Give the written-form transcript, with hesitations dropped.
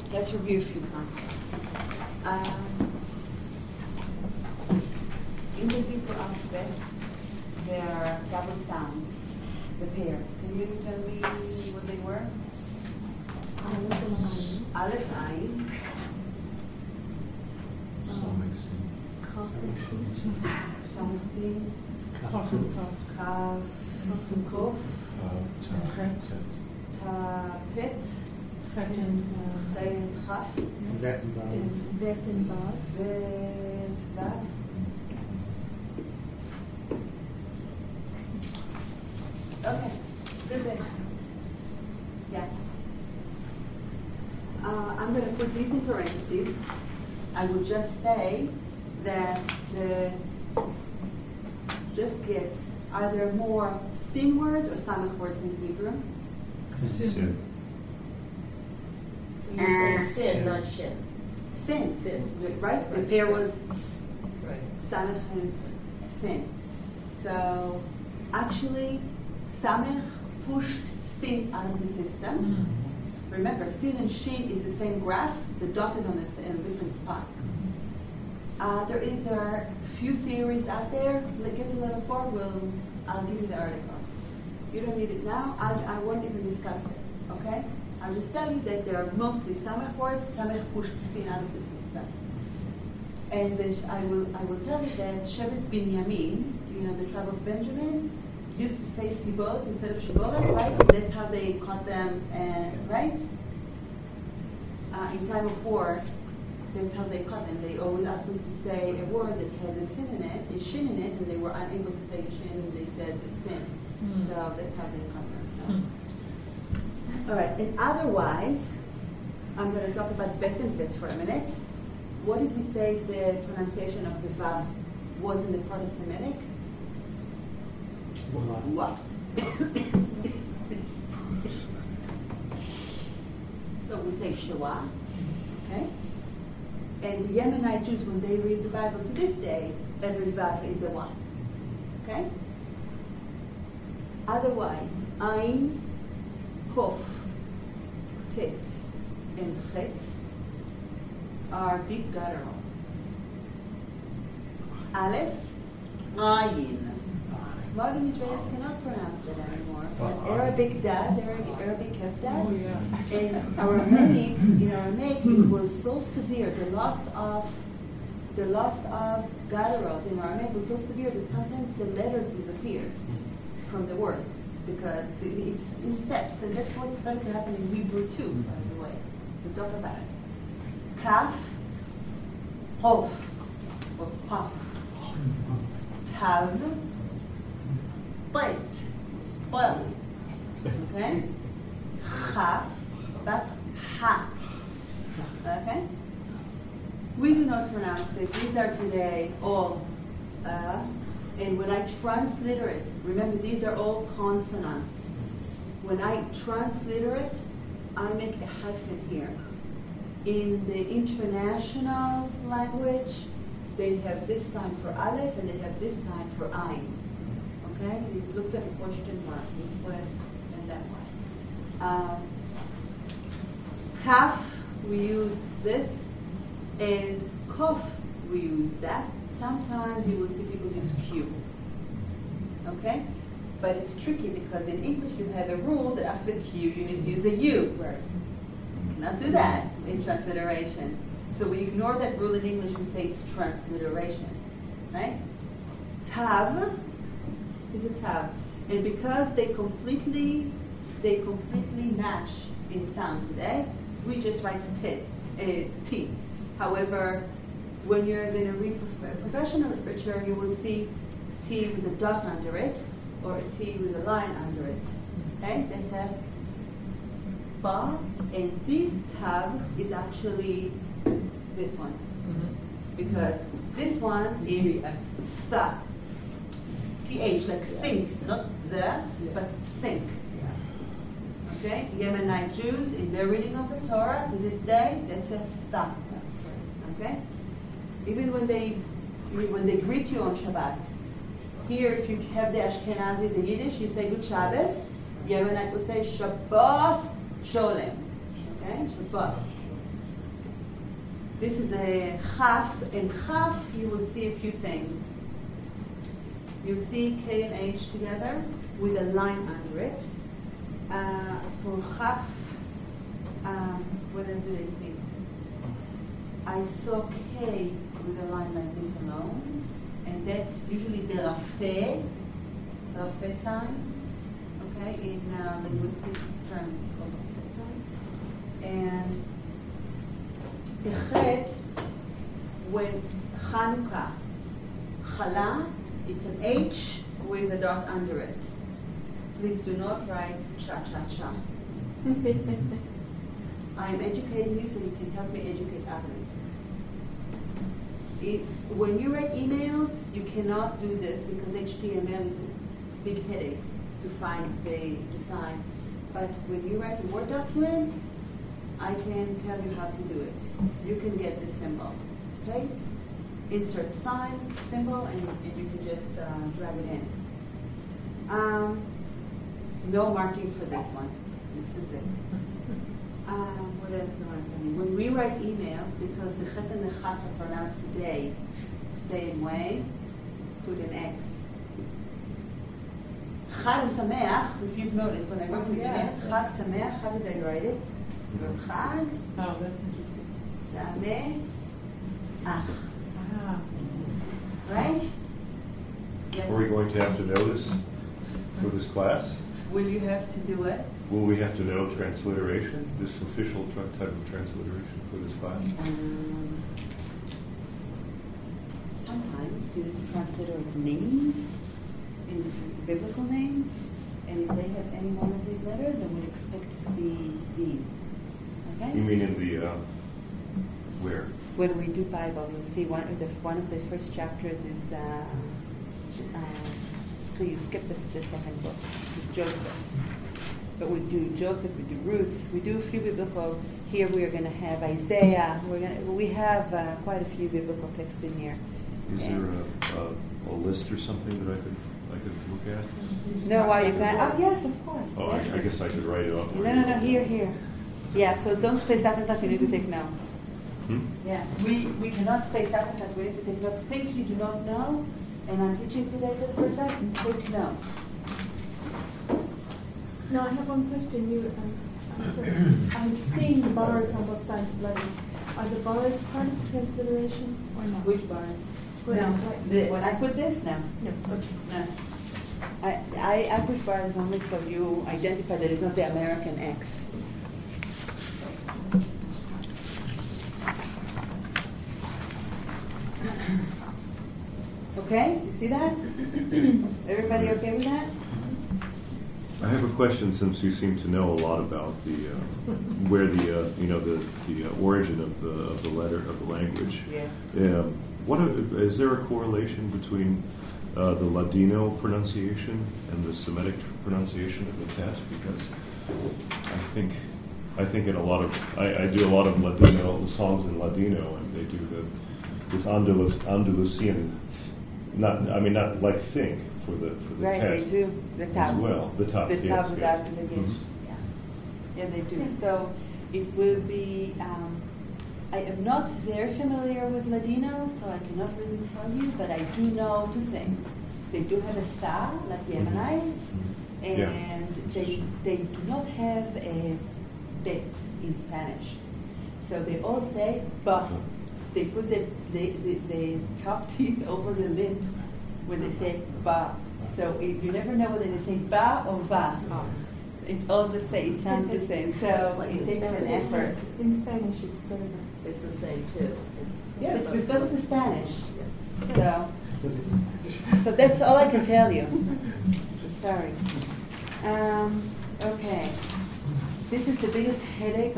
Let's review a few concepts. In the Hebrew alphabet, there are double sounds, the pairs. Can you tell me what they were? Aleph, Ayin. Samech, Sin. Kaf, Kof. Ta, Pet. Chet and Chaf. Vet and Vav. Vet, Vav. Okay, good day. Yeah. I'm going to put these in parentheses. I would just say that just guess, are there more sin words or samech words in Hebrew? Sin. So you're saying sin, not shin. Sin, right? The pair was Right. samech and sin. So actually, samech pushed sin out of the system. Remember, sin and shin is the same graph. The dot is on a different spot. There are a few theories out there. Get to level 4. I'll give you the articles. You don't need it now. I won't even discuss it. Okay? I'll just tell you that there are mostly samech words. Samech pushed sin out of the system. And I will tell you that Shevet Binyamin, the tribe of Benjamin, used to say Sibol instead of Shibolet, right? That's how they caught them, right? In time of war, that's how they caught them. They always asked them to say a word that has a sin in it, a shin in it, and they were unable to say shin, and they said the sin. So that's how they caught them. So. All right, and otherwise, I'm going to talk about bet and bet for a minute. What did we say the pronunciation of the Vav was in the Proto-Semitic? What? So we say Shoah, okay? And the Yemenite Jews, when they read the Bible to this day, every Vav is a one, okay? Otherwise, Ain, Kof, Tet, and Chet are deep gutturals. Aleph, Ayin. Modern Israelis cannot pronounce that anymore. But Arabic does. Arabic kept that. Oh, yeah. In Aramaic, it was so severe. The loss of gutturals in Aramaic was so severe that sometimes the letters disappeared from the words because it's in steps, and that's what started to happen in Hebrew too. By the way, we'll talk about it. Kaf, Hof was pop. Tav. Bite, well, okay? Chaf, but ha, okay? We do not pronounce it. These are today all, and when I transliterate, remember these are all consonants. When I transliterate, I make a hyphen here. In the international language, they have this sign for Aleph and they have this sign for Ayin. Okay, it looks like a question mark this way and that way. Kaf, we use this, and Kof, we use that. Sometimes you will see people use Q. Okay, but it's tricky because in English you have a rule that after Q you need to use a U. Right. You cannot do that in transliteration. So we ignore that rule in English. We say it's transliteration, right? Tav is a tav, and because they completely match in sound today, we just write T. However, when you're going to read professional literature, you will see T with a dot under it, or a T with a line under it. Okay, that's a ba, and this tav is actually this one, because this one is tha. TH, like think, not the, but think. Okay? Yemenite Jews, in their reading of the Torah, to this day, that's a tha. Okay? Even when they greet you on Shabbat, here, if you have the Ashkenazi, the Yiddish, you say Good Shabbos. Yemenite will say Shabbat Sholem. Okay? Shabbat. This is a chaf. In chaf, you will see a few things. You'll see K and H together with a line under it. For chaf, what does it say? I saw K with a line like this alone, and that's usually the rafeh sign. Okay, in linguistic terms, it's called rafeh sign. And the chet, when Chanukah, chala, it's an H with a dot under it. Please do not write cha-cha-cha. I am educating you so you can help me educate others. When you write emails, you cannot do this because HTML is a big headache to find the sign. But when you write a Word document, I can tell you how to do it. You can get this symbol, okay? Insert sign, symbol, and you can just drag it in. No marking for this one. This is it. What else do I tell you? When we write emails, because the chet and the chaf are pronounced today, same way, put an X. Chag Sameach, if you've noticed, when I wrote the emails, Chag Sameach, how did I write it? I wrote Chag. Oh, that's interesting. Sameach. Right? Yes. Are we going to have to know this for this class? Will you have to do it? Will we have to know transliteration, this official type of transliteration for this class? Sometimes you need to transliterate names, in biblical names, and if they have any one of these letters, I would expect to see these. Okay? You mean in the, where? When we do Bible, you'll see one of the first chapters is, you skipped the second book, it's Joseph. But we do Joseph, we do Ruth, we do a few biblical. Here we are going to have Isaiah. We have quite a few biblical texts in here. Is there a list or something that I could look at? No, why you can? Oh yes, of course. Oh, Yes. I guess I could write it up. No. Here. Yeah. So don't space out in class. You need to take notes. Yeah. We cannot space out in class. We need to take notes. Things you do not know, and I'm teaching today for the first time. Take notes. No, I have one question. I'm seeing the bars on both sides of letters. Are the bars part of the transliteration or not? Which bars? No. When I put this now. No. Okay. No. I put bars only so you identify that it's not the American X. Okay, you see that? Everybody okay with that? I have a question, since you seem to know a lot about the where the origin of the letter of the language. Yes. Is there a correlation between the Ladino pronunciation and the Semitic pronunciation of the tet? Because I think in a lot of I do a lot of Ladino songs in Ladino, and they do this Andalusian, not like think. For the Right, tet they do the tab. as well. The top, The yes, tab without yes. the negation. Mhm. Yeah, they do. So it will be. I am not very familiar with Ladino, so I cannot really tell you. But I do know two things. They do have a style like the Mhm. Ammonites, Yeah. and they do not have a bit in Spanish. So they all say ba. They put the top teeth over the lip when they say ba. So you never know whether they say ba or va. It's all the same. It sounds the same. So Like it in takes an Spanish. effort. In Spanish, it's sort of It's the same too. It's because of Spanish. Yeah. So that's all I can tell you. Sorry. Okay. This is the biggest headache